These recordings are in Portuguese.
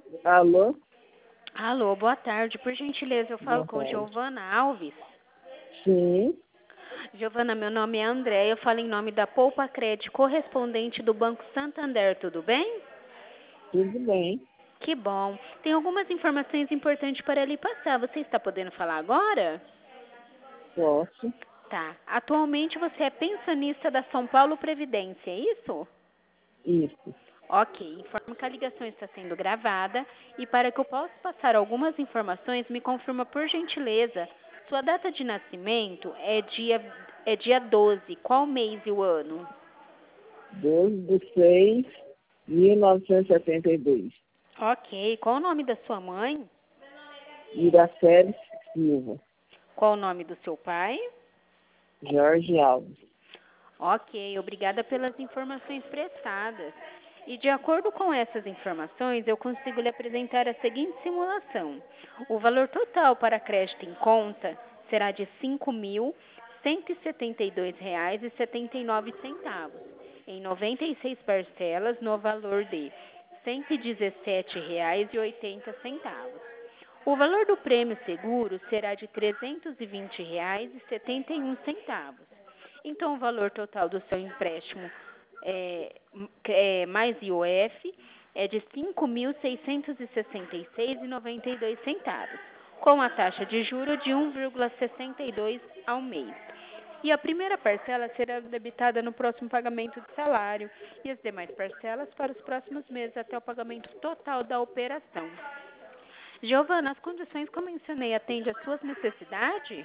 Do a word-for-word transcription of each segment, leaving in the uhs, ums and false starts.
Alô? Alô, boa tarde. Por gentileza, eu falo Boa com tarde. Giovana Alves. Sim, Giovana, meu nome é André. Eu falo em nome da Poupa Crédito, correspondente do Banco Santander. Tudo bem? tudo bem. Que bom. Tem algumas informações importantes para lhe passar. Você está podendo falar agora? Posso? Tá. Atualmente você é pensionista da São Paulo Previdência, é isso? Isso. Ok. Informo que a ligação está sendo gravada e para que eu possa passar algumas informações, me confirma por gentileza. Sua data de nascimento é dia, é dia doze. Qual mês e o ano? doze de seis de mil novecentos e setenta e dois. Ok. Qual o nome da sua mãe? Iracema Silva. Qual o nome do seu pai? Jorge Alves. Ok. Obrigada pelas informações prestadas. E de acordo com essas informações, eu consigo lhe apresentar a seguinte simulação. O valor total para crédito em conta será de cinco mil cento e setenta e dois reais e setenta e nove centavos, em noventa e seis parcelas no valor de cento e dezessete reais e oitenta centavos. O valor do prêmio seguro será de trezentos e vinte reais e setenta e um centavos. Então, o valor total do seu empréstimo é, é, mais I O F é de cinco mil seiscentos e sessenta e seis reais e noventa e dois centavos, com a taxa de juros de um vírgula sessenta e dois ao mês. E a primeira parcela será debitada no próximo pagamento de salário e as demais parcelas para os próximos meses até o pagamento total da operação. Giovana, as condições que eu mencionei atendem às suas necessidades?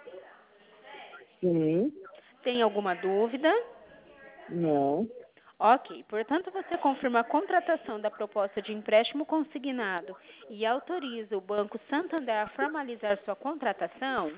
Sim, Tem alguma dúvida? não, Ok, portanto, você confirma a contratação da proposta de empréstimo consignado e autoriza o Banco Santander a formalizar sua contratação?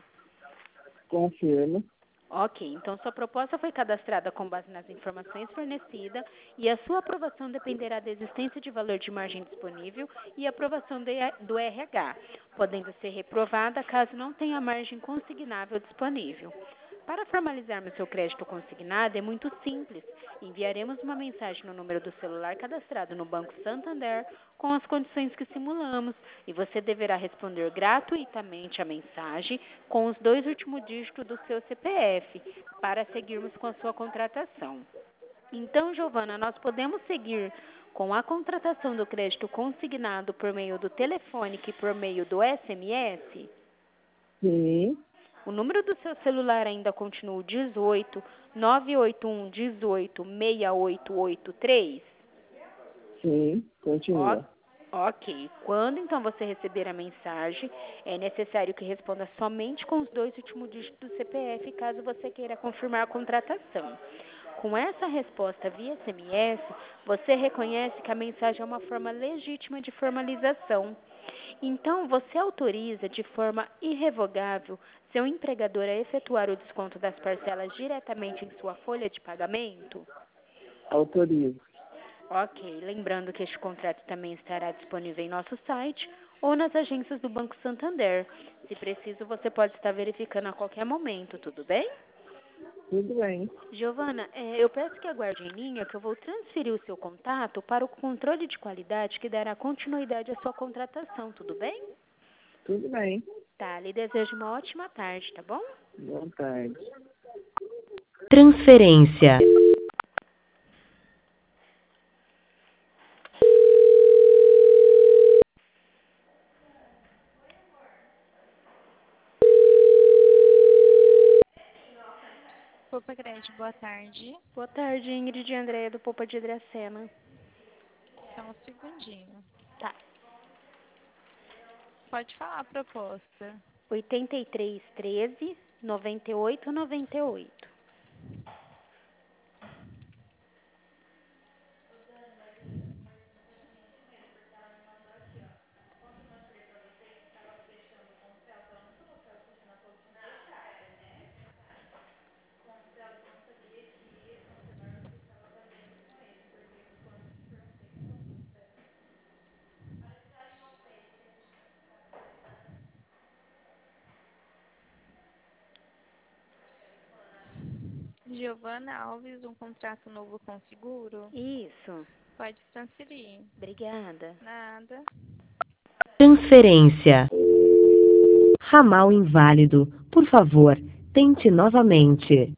confirmo. Ok, então sua proposta foi cadastrada com base nas informações fornecidas e a sua aprovação dependerá da existência de valor de margem disponível e aprovação do R H, podendo ser reprovada caso não tenha margem consignável disponível. Para formalizarmos seu crédito consignado é muito simples. Enviaremos uma mensagem no número do celular cadastrado no Banco Santander com as condições que simulamos e você deverá responder gratuitamente a mensagem com os dois últimos dígitos do seu C P F para seguirmos com a sua contratação. Então, Giovana, nós podemos seguir com a contratação do crédito consignado por meio do telefônico e por meio do S M S? Sim, O número do seu celular ainda continua o dezoito, nove oito um, dezoito, seis oito oito três? sim, Ó, continua. ok. Quando então você receber a mensagem, é necessário que responda somente com os dois últimos dígitos do C P F, caso você queira confirmar a contratação. Com essa resposta via S M S, você reconhece que a mensagem é uma forma legítima de formalização. Então, você autoriza de forma irrevogável seu empregador a efetuar o desconto das parcelas diretamente em sua folha de pagamento? Autorizo. Ok, lembrando que este contrato também estará disponível em nosso site ou nas agências do Banco Santander. Se preciso, você pode estar verificando a qualquer momento, tudo bem? Tudo bem. Giovana, eh, eu peço que aguarde em linha que eu vou transferir o seu contato para o controle de qualidade que dará continuidade à sua contratação, tudo bem? Tudo bem. Tá, lhe desejo uma ótima tarde, tá bom? Boa tarde. Transferência. Poupa Crédito, boa tarde. Boa tarde, Ingrid e Andréia do Popa de Hidracena. Só um segundinho. Tá. Pode falar a proposta. oitenta e três, treze, noventa e oito, noventa e oito. Giovana Alves, um contrato novo com seguro. Isso. Pode transferir. Obrigada. Nada. Transferência. Ramal inválido. Por favor, tente novamente.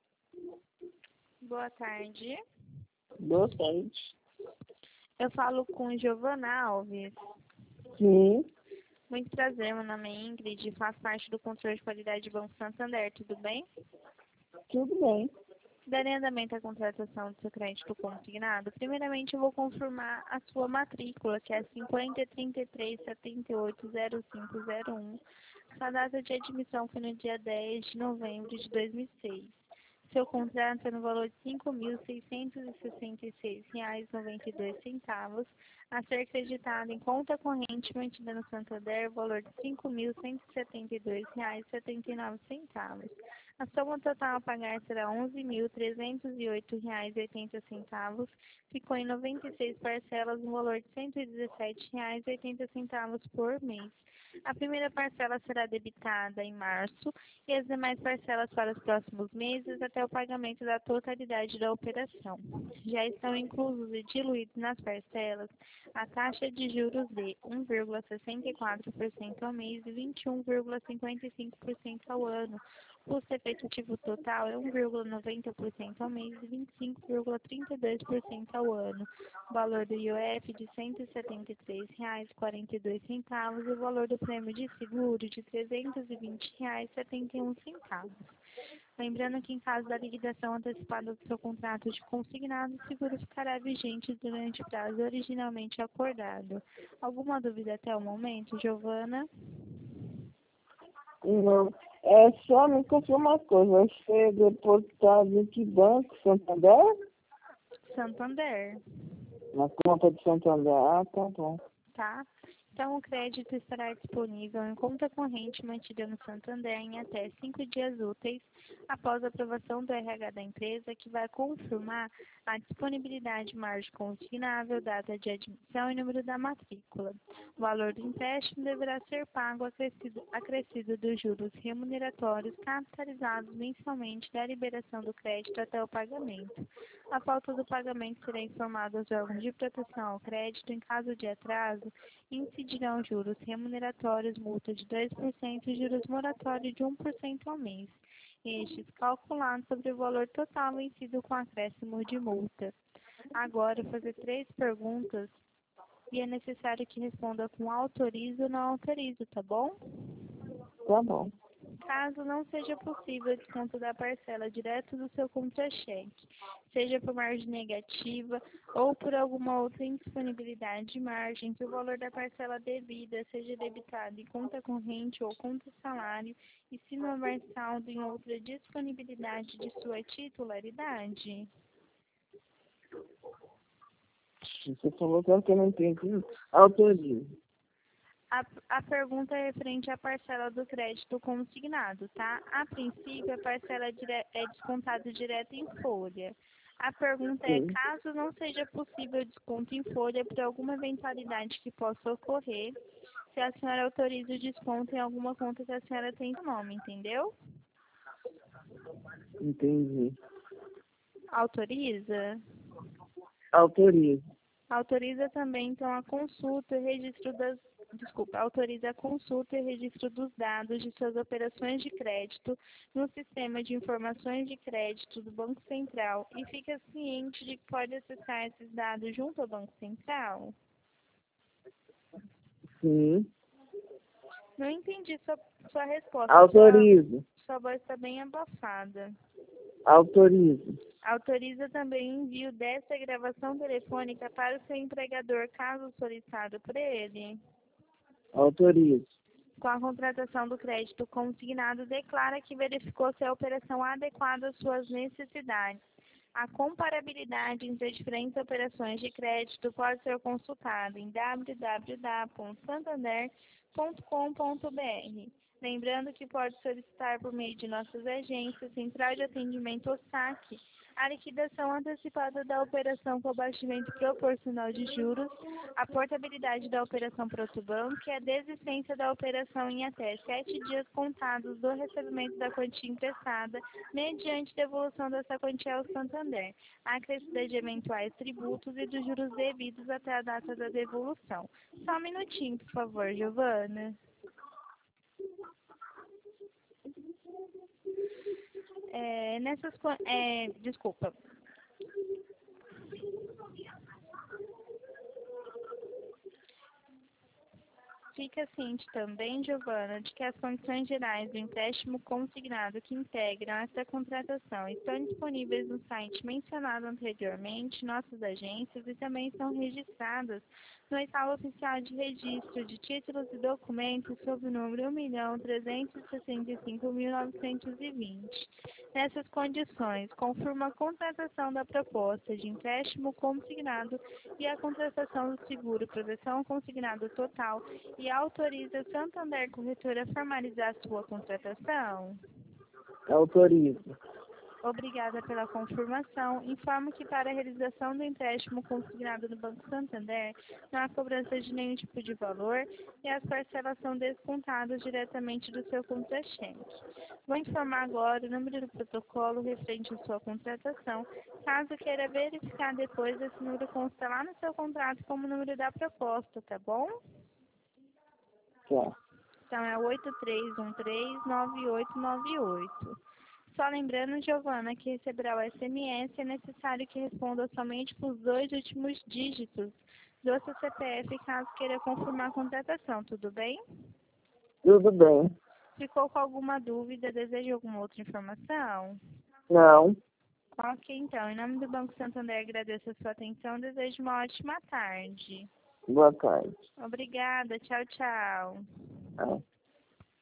Boa tarde. Boa tarde. Eu falo com Giovana Alves. Sim, Muito prazer, meu nome é Ingrid, faço parte do controle de qualidade do Banco Santander, tudo bem? tudo bem. Darei andamento à contratação do seu crédito consignado. Primeiramente, eu vou confirmar a sua matrícula, que é cinquenta, trinta e três, setenta e oito, zero cinco zero um. Sua data de admissão foi no dia dez de novembro de dois mil e seis. Seu contrato é no valor de cinco mil seiscentos e sessenta e seis reais e noventa e dois centavos, a ser acreditado em conta corrente mantida no Santander, valor de cinco mil cento e setenta e dois reais e setenta e nove centavos. A soma total a pagar será onze mil trezentos e oito reais e oitenta centavos, ficou em noventa e seis parcelas no valor de cento e dezessete reais e oitenta centavos por mês. A primeira parcela será debitada em março e as demais parcelas para os próximos meses até o pagamento da totalidade da operação. Já estão inclusos e diluídos nas parcelas a taxa de juros de um vírgula sessenta e quatro por cento ao mês e vinte e um vírgula cinquenta e cinco por cento ao ano. O custo efetivo total é um vírgula noventa por cento ao mês e vinte e cinco vírgula trinta e dois por cento ao ano. O valor do I O F de cento e setenta e três reais e quarenta e dois centavos e o valor do prêmio de seguro de trezentos e vinte reais e setenta e um centavos. Lembrando que em caso da liquidação antecipada do seu contrato de consignado, o seguro ficará vigente durante o prazo originalmente acordado. Alguma dúvida até o momento, Giovana? Não. É só me confirmar uma coisa. Você é depositado em que banco? Santander? Santander, Na conta de Santander. Ah, tá bom. tá? Então, o crédito estará disponível em conta corrente mantida no Santander em até cinco dias úteis após a aprovação do R H da empresa, que vai confirmar a disponibilidade margem consignável, data de admissão e número da matrícula. O valor do empréstimo deverá ser pago acrescido, acrescido dos juros remuneratórios capitalizados mensalmente da liberação do crédito até o pagamento. A falta do pagamento será informada aos órgãos de proteção ao crédito. Em caso de atraso, incidirão juros remuneratórios, multa de dois por cento e juros moratórios de um por cento ao mês, estes calculados sobre o valor total vencido com acréscimo de multa. Agora, vou fazer três perguntas e é necessário que responda com autorizo ou não autorizo, tá bom? Tá bom. Caso não seja possível o desconto da parcela direto do seu contra-cheque, seja por margem negativa ou por alguma outra indisponibilidade de margem, que o valor da parcela devida seja debitado em conta corrente ou conta salário e se não houver saldo em outra disponibilidade de sua titularidade. Você falou que eu não entendi. Autorizo. A, a pergunta é referente à parcela do crédito consignado, tá? A princípio, a parcela é, dire, é descontada direto em folha. A pergunta é, Sim. caso não seja possível desconto em folha por alguma eventualidade que possa ocorrer, se a senhora autoriza o desconto em alguma conta que a senhora tem no nome, entendeu? Entendi. Autoriza? Autorizo. Autoriza também, então, a consulta e registro das... Desculpa, autoriza a consulta e registro dos dados de suas operações de crédito no Sistema de Informações de Crédito do Banco Central e fica ciente de que pode acessar esses dados junto ao Banco Central? Sim. Não entendi sua, sua resposta. Autorizo. Sua, sua voz está bem abafada. Autorizo. Autoriza também o envio dessa gravação telefônica para o seu empregador, caso solicitado por ele? Autorizo. Com a contratação do crédito consignado, declara que verificou se a operação adequada às suas necessidades. A comparabilidade entre as diferentes operações de crédito pode ser consultada em w w w ponto santander ponto com ponto b r. Lembrando que pode solicitar por meio de nossas agências, Central de Atendimento ou S A C, a liquidação antecipada da operação com abatimento proporcional de juros, a portabilidade da operação para outro banco e a desistência da operação em até sete dias contados do recebimento da quantia emprestada, mediante devolução dessa quantia ao Santander, a acrescida de eventuais tributos e dos juros devidos até a data da devolução. Só um minutinho, por favor, Giovana. É, nessas, é, desculpa. Fica ciente também, Giovana, de que as condições gerais do empréstimo consignado que integram esta contratação estão disponíveis no site mencionado anteriormente, nossas agências, e também são registradas no edital oficial de registro de títulos e documentos sob o número um milhão trezentos e sessenta e cinco mil novecentos e vinte. Nessas condições, confirma a contratação da proposta de empréstimo consignado e a contratação do seguro proteção consignado total e autoriza Santander Corretora a formalizar sua contratação? Autorizo. Obrigada pela confirmação. Informo que para a realização do empréstimo consignado no Banco Santander, não há cobrança de nenhum tipo de valor e as parcelas são descontadas diretamente do seu contra-cheque. Vou informar agora o número do protocolo referente à sua contratação. Caso queira verificar depois, esse número consta lá no seu contrato como número da proposta, tá bom? Tá. Então é oito três um três nove oito nove oito. Só lembrando, Giovana, que receberá o S M S, é necessário que responda somente com os dois últimos dígitos do seu C P F, caso queira confirmar a contratação, tudo bem? Tudo bem. Ficou com alguma dúvida? Deseja alguma outra informação? Não. Ok, então. Em nome do Banco Santander, agradeço a sua atenção e desejo uma ótima tarde. Boa tarde. Obrigada. Tchau, tchau. Ah.